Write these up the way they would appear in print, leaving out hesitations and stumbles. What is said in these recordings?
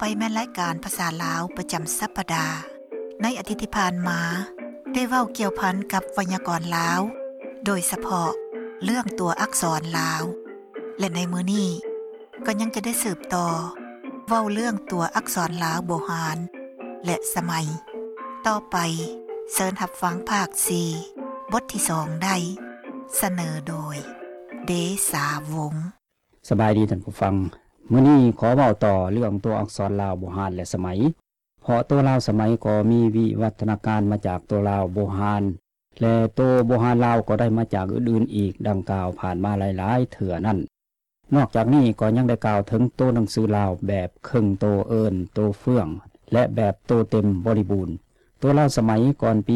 ไปแม่นรายการภาษาลาวประจำสัปดาห์ในอาทิตย์ที่ผ่านมาได้เว้าเกี่ยวพันกับไวยากรณ์ลาวโดยเฉพาะเรื่องตัวอักษรลาวและในมื้อนี้ก็ยังจะได้สืบต่อเว้าเรื่องตัวอักษรลาวโบราณและสมัยต่อไปเชิญรับฟังภาค4บทที่2ได้เสนอโดยเดสาวงศ์สบายดีท่านผู้ฟังมื้อนี้ขอเว้าต่อเรื่องตัวอักษรลาวโบราณและสมัยเพราะตัวลาวสมัยก็มีวิวัฒนาการมาจากตัวลาวโบราณและตัวโบราณลาวก็ได้มาจากอื่นๆอีกดังกล่าวผ่านมาหลายๆเถื่อนั่นนอกจากนี้ก็ยังได้กล่าวถึงตัวหนังสือลาวแบบครึ่งโตเอิ้นโตเฟื่องและแบบโตเต็มบริบูรณ์ตัวลาวสมัยก่อนปี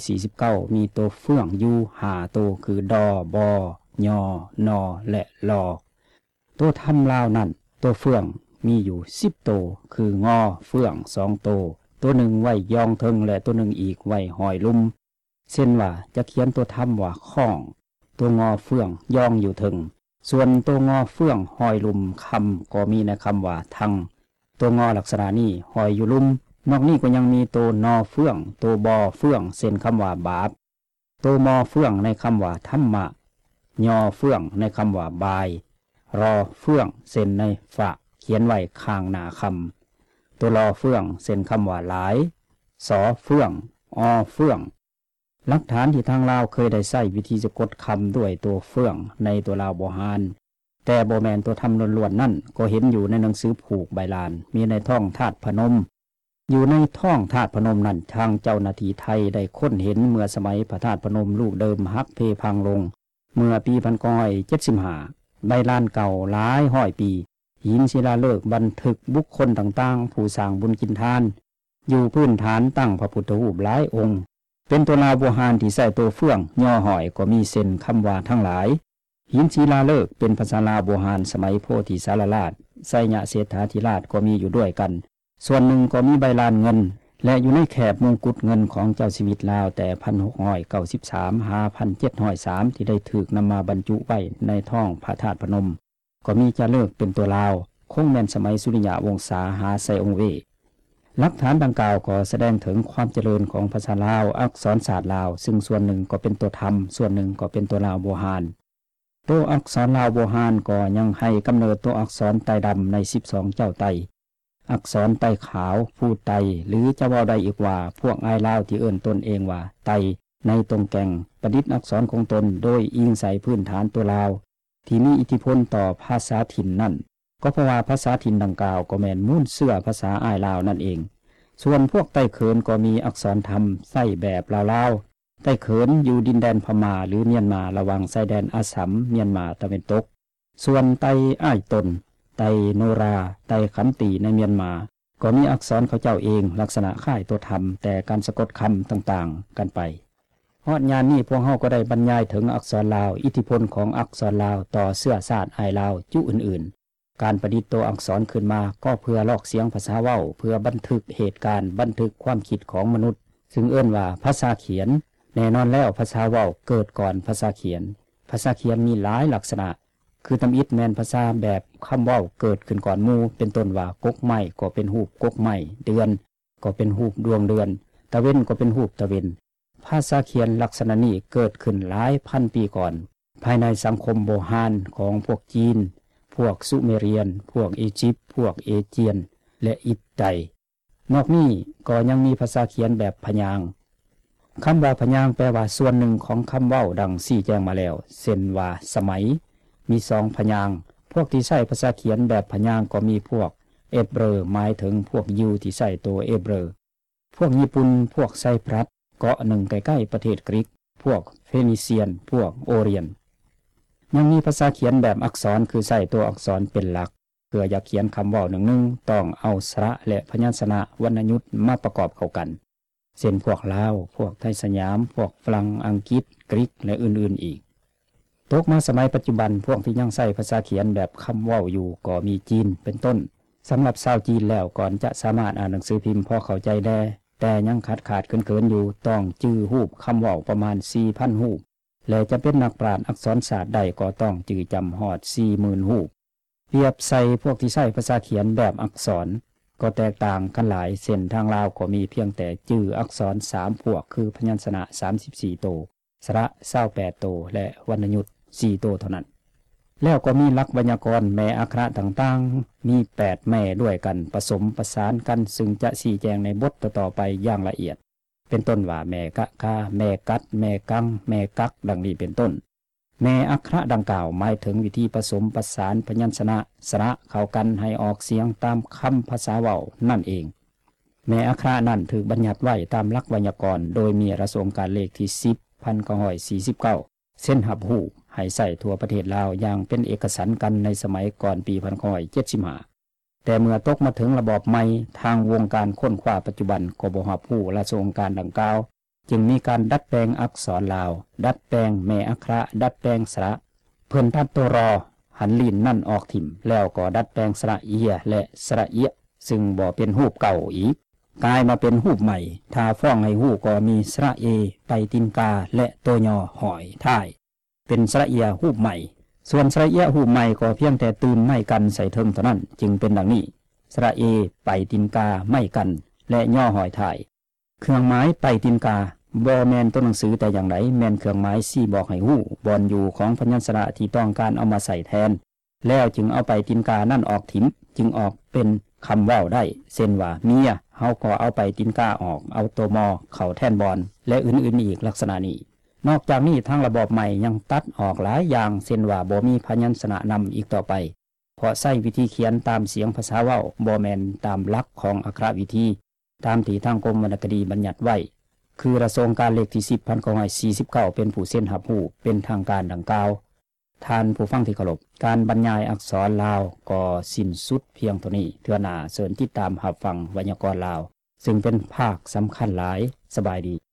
1949มีตัวเฟื่องอยู่5ตัวคือดอบอยอนอและลอตัวทำลาวนั่นตัวเฟื่องมีอยู่10ตัวคืองอเฟื่อง2ตัวตัวหนึ่งไว้ยองเทิงและตัวหนึ่งอีกไว้หอยลุ่มเช่นว่าจะเขียนตัวทำว่าข้องตัวงอเฟื่องยองอยู่เทิงส่วนตัวงอเฟื่องหอยลุ่มคำก็มีในคำว่าทังตัวงอลักษณะนี้หอยอยู่ลุ่มนอกนี้ก็ยังมีตัวนอเฟื่องตัวบอเฟื่องเช่นคำว่าบาปตัวมอเฟื่องในคำว่าธรรมะยอเฟื่องในคำว่าบายรอเฟื่องเส้นในฝะเขียนไว้ข้างหน้าคำตัวรอเฟื่องเส้นคำว่าหลายสอเฟื่องอเฟื่องหลักฐานที่ทางลาวเคยได้ใช้วิธีสะกดคำด้วยตัวเฟื่องในตัวลาวโบราณแต่บ่แม่นตัวทำล้วนๆนั่นก็เห็นอยู่ในหนังสือผูกใบลานมีในท้องธาตุพนมอยู่ในท้องธาตุพนมนั่นทางเจ้าหน้าที่ไทยได้ค้นเห็นเมื่อสมัยพระธาตุพนมลูกเดิมฮักเพพังลงเมื่อปี1975ใบลานเก่าหลายร้อยปีหินศิลาฤกษ์บันทึกบุคคลต่างๆผู้สร้างบุญกินทานอยู่พื้นฐานตั้งพระพุทธรูปหลายองค์เป็นตัวลาวโบราณที่ใส่ตัวเฟื่องย่อหอยก็มีเส้นคำว่าทั้งหลายหินศิลาฤกษ์เป็นภาษาลาวโบราณสมัยโพธิสารราชไสยเศรษฐาธิราชก็มีอยู่ด้วยกันส่วนหนึ่งก็มีใบลานเงินและอยู่ในแคบมงกุฎเงินของเจ้าชีวิตลาวแต่1693 5703ที่ได้ถูกนำมาบรรจุไว้ในท้องพระธาตุพนมก็มีจารึกเป็นตัวลาวคงแม่นสมัยสุริยะวงศาหาไสองเวหลักฐานดังกล่าวก็แสดงถึงความเจริญของภาษาลาวอักษรศาสตร์ลาวซึ่งส่วนหนึ่งก็เป็นตัวธรรมส่วนหนึ่งก็เป็นตัวลาวโบราณตัวอักษรลาวโบราณก็ยังให้กำเนิดตัวอักษรไตรดำใน12เจ้าไตรอักษรไตรขาวผู้ไตรหรือจะว่าได้อีกว่าพวกอ้ายลาวที่เอิ้นตนเองว่าไตรในตรงแก่งประดิษฐ์อักษรของตนโดยอิงใส่พื้นฐานตัวลาวที่มีอิทธิพลต่อภาษาถิ่นนั่นก็เพราะว่าภาษาถิ่นดังกล่าวก็แม่นมูลเสื่อภาษาอ้ายลาวนั่นเองส่วนพวกไต้เขินก็มีอักษรธรรมใส่แบบลาวๆไต้เขินอยู่ดินแดนพม่าหรือเมียนมาระหว่างชายแดนอาสัมเมียนมาตะวันตกส่วนไต้อ้ายตนไต้โนราไต้ขันติในเมียนมาก็มีอักษรเขาเจ้าเองลักษณะคล้ายตัวธรรมแต่การสะกดคำต่างๆกันไปฮอดยานนี้พวกเฮาก็ได้บรรยายถึงอักษรลาวอิทธิพลของอักษรลาวต่อเสื้อชาติอ้ายลาวจุอื่นๆการประดิษฐ์ตัวอักษรขึ้นมาก็เพื่อลอกเสียงภาษาเว้าเพื่อบันทึกเหตุการณ์บันทึกความคิดของมนุษย์ซึ่งเอิ้นว่าภาษาเขียนแน่นอนแล้วภาษาเว้าเกิดก่อนภาษาเขียนภาษาเขียนมีหลายลักษณะคือตำอิดแมนภาษาแบบคำเว้าเกิดขึ้นก่อนหมู่เป็นต้นว่ากกไม้ก็เป็นรูปกกไม้เดือนก็เป็นรูปดวงเดือนตะเว้นก็เป็นรูปตะเว้นภาษาเขียนลักษณะนี้เกิดขึ้นหลายพันปีก่อนภายในสังคมโบราณของพวกจีนพวกซุเมเรียนพวกอียิปต์พวกเอเจียนและอิตไตนอกนี้ก็ยังมีภาษาเขียนแบบพยางค์คำว่าพยางค์แปลว่าส่วนหนึ่งของคำเว้าดังชี้แจงมาแล้วเช่นว่าสมัยมี2พยางค์พวกที่ใช้ภาษาเขียนแบบพยางค์ก็มีพวกเอเบรหมายถึงพวกยิวที่ใช้ตัวเอเบรพวกญี่ปุ่นพวกไซปรัสเกาะหนึ่งใกล้ๆประเทศกรีกพวกเฟนิเซียนพวกโอเรียนยังมีภาษาเขียนแบบอักษรคือใส่ตัวอักษรเป็นหลักเพื่ออยากเขียนคำเว้าหนึ่งต้องเอาสระและพยัญชนะวรรณยุกต์มาประกอบเข้ากันเช่นพวกลาวพวกไทยสยามพวกฝรั่งอังกฤษกรีกและอื่นๆอีกตกมาสมัยปัจจุบันพวกที่ยังใช้ภาษาเขียนแบบคำเว้าอยู่ก็มีจีนเป็นต้นสำหรับชาวจีนแล้วก่อนจะสามารถอ่านหนังสือพิมพ์พอเข้าใจได้แต่ยังขาดเกินอยู่ต้องจื้อรูปคำเว้าประมาณ 4,000 รูปและจะเป็นนักปราชญ์อักษรศาสตร์ใดก็ต้องจื้อจำฮอด 40,000 รูปเปรียบใส่พวกที่ใช้ภาษาเขียนแบบอักษรก็แตกต่างกันหลายเส้นทางลาวก็มีเพียงแต่ชื่ออักษร3พวกคือพยัญชนะ34ตัวสระ28ตัวและวรรณยุกต์4ตัวเท่านั้นแล้วก็มีหลักไวยากรณ์แม่อักขระต่างๆมี8แม่ด้วยกันผสมประสานกันซึ่งจะชี้แจงในบทต่อๆไปอย่างละเอียดเป็นต้นว่าแม่กะกาแม่กัดแม่กังแม่กักดังนี้เป็นต้นแม่อักขระดังกล่าวหมายถึงวิธีผสมประสานพยัญชนะสระเข้ากันให้ออกเสียงตามคำภาษาเว้านั่นเองแม่อักขระนั้นถูกบัญญัติไว้ตามหลักไวยากรณ์โดยมีระสงการเลขที่10,949เส้นหับหูให้ใส่ทั่วประเทศลาวอย่างเป็นเอกฉันท์กันในสมัยก่อนปี1975แต่เมื่อตกมาถึงระบอบใหม่ทางวงการค้นคว้าปัจจุบันก็บ่รับรู้ราชองค์การดังกล่าวจึงมีการดัดแปลงอักษรลาวดัดแปลงแม่อักขระดัดแปลงสระเพิ่นตัดตัวรอหันลิ้นนั่นออกถิ่มแล้วก็ดัดแปลงสระเอียและสระเอียซึ่งบ่เป็นรูปเก่าอีกกลายมาเป็นรูปใหม่ถ้าฟ้องให้ฮู้ก็มีสระเอไตตินกาและตัวยอหอยท้ายเป็นสระเอียรูปใหม่ส่วนสระเอียรูปใหม่ก็เพียงแต่ตื่นไม่กันใส่เทิงเท่านั้นจึงเป็นดังนี้สระเอไตตินกาไม่กันและย่อหอยท้ายเครื่องหมายไตตินกาบ่แม่นตัวหนังสือแต่อย่างไรแม่นเครื่องหมายชี้บอกให้ฮู้บอนอยู่ของพยัญชนะที่ต้องการเอามาใส่แทนแล้วจึงเอาไปตินกานั่นออกถิ่มจึงออกเป็นคำเว้าได้เช่นว่าเมียเฮาก็เอาไปตินกาออกเอาตัวมอเข้าแทนบอนและอื่นๆอีกลักษณะนี้นอกจากนี้ทางระบบใหม่ยังตัดออกหลายอย่างเช่นว่าบ่มีพยัญชนะนำอีกต่อไปเพราะใช้วิธีเขียนตามเสียงภาษาเว้าบ่แม่นตามหลักของอักขระวิธีตามที่ทางกรมวรรณคดีบัญญัติไว้คือระทรงการเลขที่10,949เป็นผู้เส้นหับหูเป็นทางการดังกล่าวท่านผู้ฟังที่เคารพการบรรยายอักษรลาวก็สิ้นสุดเพียงเท่านี้เทื่อหน้าเชิญติดตามรับฟังไวยากรณ์ลาวซึ่งเป็นภาคสำคัญหลายสบายดี